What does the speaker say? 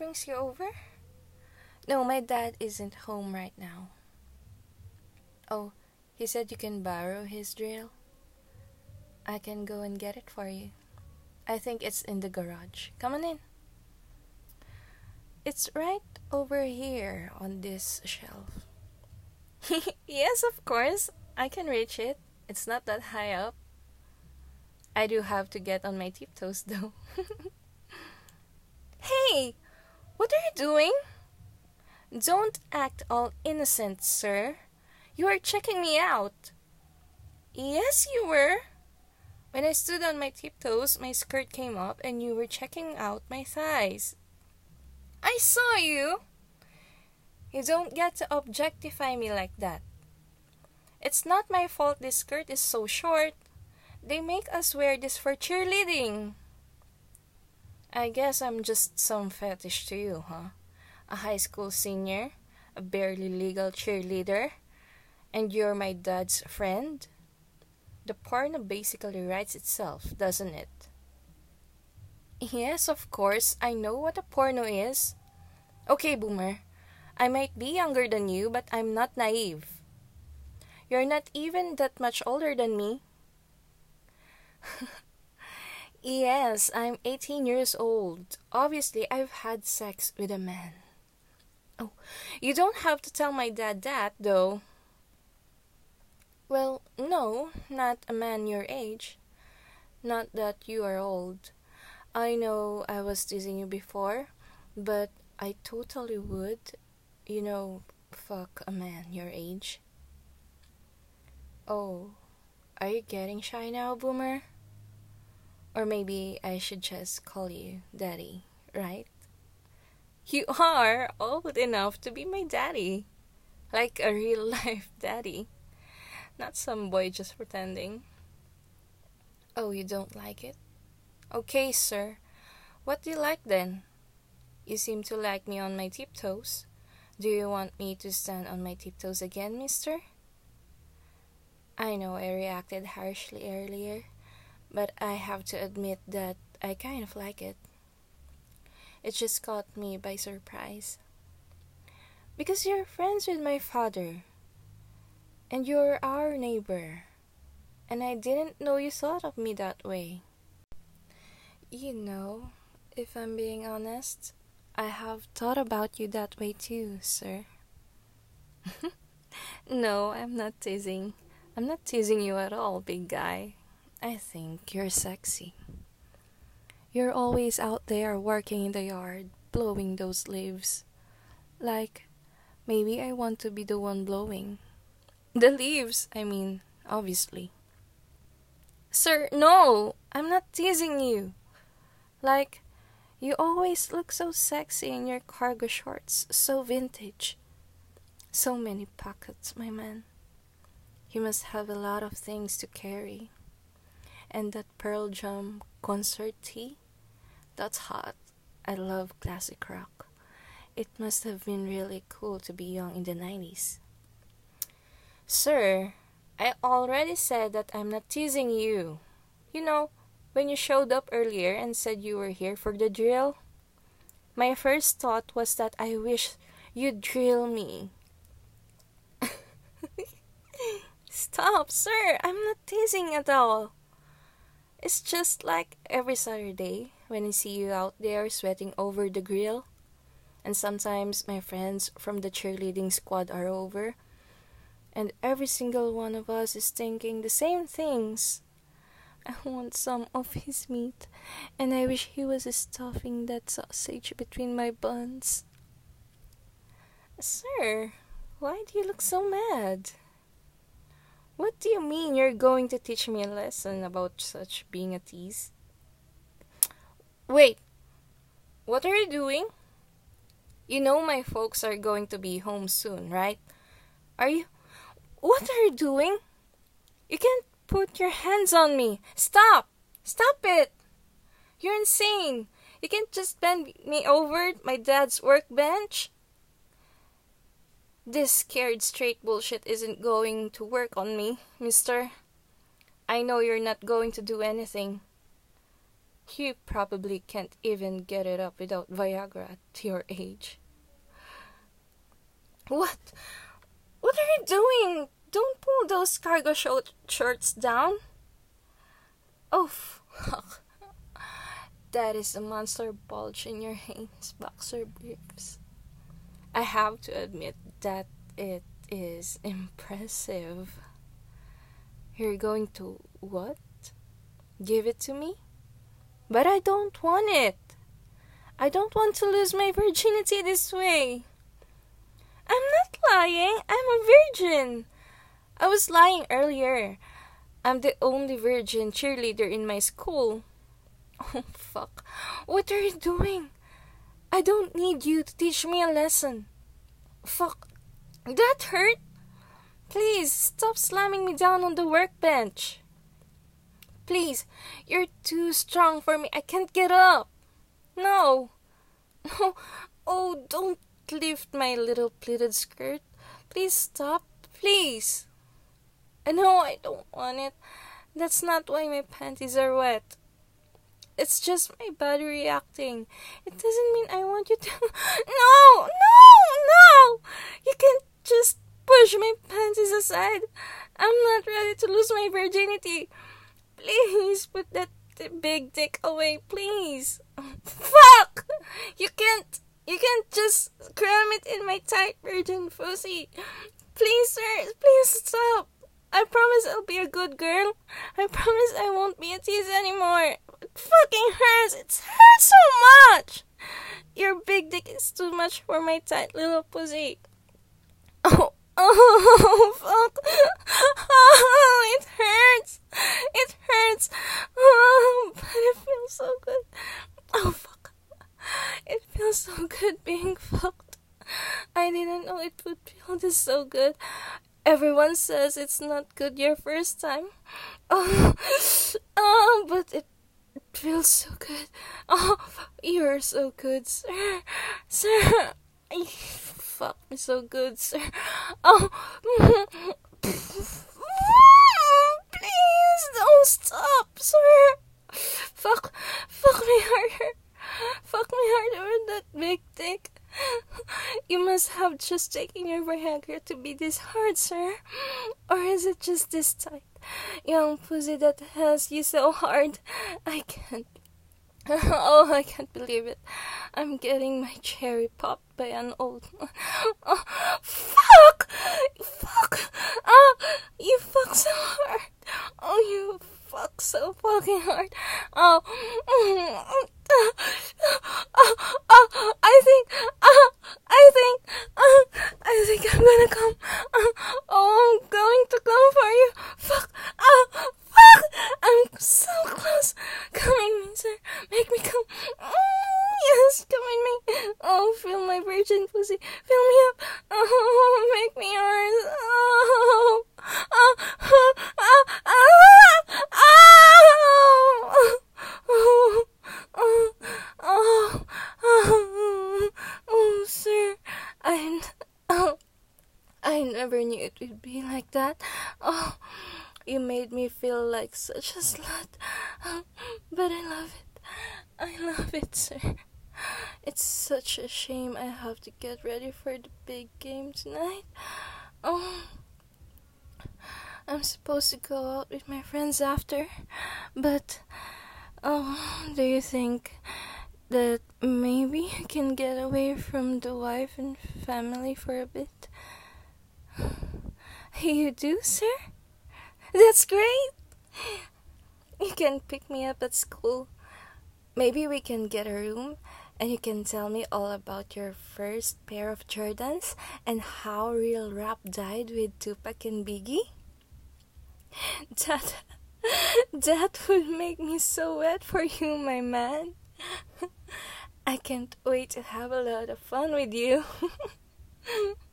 brings you over? No, my dad isn't home right now. Oh, he said you can borrow his drill. I can go and get it for you. I think it's in the garage. Come on in. It's right over here on this shelf. Yes, of course. I can reach it. It's not that high up. I do have to get on my tiptoes though. Hey! What are you doing? Don't act all innocent, sir. You are checking me out. Yes, you were. When I stood on my tiptoes, my skirt came up and you were checking out my thighs. I saw you. You don't get to objectify me like that. It's not my fault this skirt is so short. They make us wear this for cheerleading. I guess I'm just some fetish to you, huh? A high school senior, a barely legal cheerleader, and you're my dad's friend? The porno basically writes itself, doesn't it? Yes, of course, I know what a porno is. Okay, Boomer, I might be younger than you, but I'm not naive. You're not even that much older than me. Yes, I'm 18 years old. Obviously, I've had sex with a man. Oh, you don't have to tell my dad that, though. Well, no, not a man your age. Not that you are old. I know I was teasing you before, but I totally would, fuck a man your age. Oh, are you getting shy now, Boomer? Or maybe I should just call you Daddy, right? You are old enough to be my daddy. Like a real life daddy. Not some boy just pretending. Oh, you don't like it? Okay, sir. What do you like then? You seem to like me on my tiptoes. Do you want me to stand on my tiptoes again, mister? I know I reacted harshly earlier, but I have to admit that I kind of like it. It just caught me by surprise. Because you're friends with my father, and you're our neighbor, and I didn't know you thought of me that way. If I'm being honest, I have thought about you that way too, sir. No, I'm not teasing. I'm not teasing you at all, big guy. I think you're sexy. You're always out there working in the yard, blowing those leaves. Like, maybe I want to be the one blowing. The leaves, I mean, obviously. Sir, no! I'm not teasing you. Like, you always look so sexy in your cargo shorts, so vintage. So many pockets, my man. You must have a lot of things to carry. And that Pearl Jam concert tee? That's hot. I love classic rock. It must have been really cool to be young in the 90s. Sir, I already said that I'm not teasing you. When you showed up earlier and said you were here for the drill, my first thought was that I wish you'd drill me. Stop, sir! I'm not teasing at all. It's just like every Saturday when I see you out there sweating over the grill, and sometimes my friends from the cheerleading squad are over, and every single one of us is thinking the same things. I want some of his meat, and I wish he was stuffing that sausage between my buns. Sir, why do you look so mad? What do you mean you're going to teach me a lesson about such being a tease? Wait, what are you doing? You know my folks are going to be home soon, right? What are you doing? You can't put your hands on me. Stop! Stop it! You're insane. You can't just bend me over my dad's workbench. This scared straight bullshit isn't going to work on me, mister. I know you're not going to do anything. You probably can't even get it up without Viagra at your age. What? What are you doing? Don't pull those cargo shorts down. Oh, fuck. That is a monster bulge in your Hanes boxer briefs. I have to admit that it is impressive. You're going to what? Give it to me? But I don't want it. I don't want to lose my virginity this way. I'm not lying. I'm a virgin. I was lying earlier. I'm the only virgin cheerleader in my school. Oh, fuck. What are you doing? I don't need you to teach me a lesson. Fuck. That hurt? Please, stop slamming me down on the workbench. Please, you're too strong for me. I can't get up. No. No. Oh, don't lift my little pleated skirt. Please stop. Please. No, I don't want it. That's not why my panties are wet. It's just my body reacting. It doesn't mean I want you to... No! No! No! You can't just push my panties aside. I'm not ready to lose my virginity. Please put that big dick away, please. Fuck! You can't just cram it in my tight virgin pussy. Please, sir, please stop. I promise I'll be a good girl. I promise I won't be a tease anymore. It fucking hurts. It hurts so much. Your big dick is too much for my tight little pussy. Oh, fuck. Oh, it hurts. It hurts. Oh, but it feels so good. Oh, fuck. It feels so good being fucked. I didn't know it would feel this so good. Everyone says it's not good your first time. But it feels so good. Oh, you're so good, sir. Sir, you fuck me so good, sir. Oh, please don't stop, sir. Fuck me harder. Fuck me harder with that big dick. You must have just taken your Viagra to be this hard, sir. Or is it just this tight? Young pussy that has you so hard. I can't. Oh, I can't believe it. I'm getting my cherry popped by an old... Oh, fuck! Fuck! Oh, you fuck so hard. Oh, you fuck so fucking hard. Oh, I think I'm gonna come. Oh, I'm going to come for you. Fuck. Oh, fuck. I'm so close. Come in me, sir. Make me come. Yes, come in me. Oh, feel my virgin pussy. Fill me up. Oh, make me yours. Oh, oh, oh, oh, oh, oh, oh, oh, oh, oh, oh, sir. I never knew it would be like that. Oh, you made me feel like such a slut. But I love it. I love it, sir. It's such a shame I have to get ready for the big game tonight. Oh, I'm supposed to go out with my friends after. But, do you think that maybe I can get away from the wife and family for a bit? You do, sir? That's great! You can pick me up at school. Maybe we can get a room and you can tell me all about your first pair of Jordans and how real rap died with Tupac and Biggie. That would make me so wet for you, my man. I can't wait to have a lot of fun with you.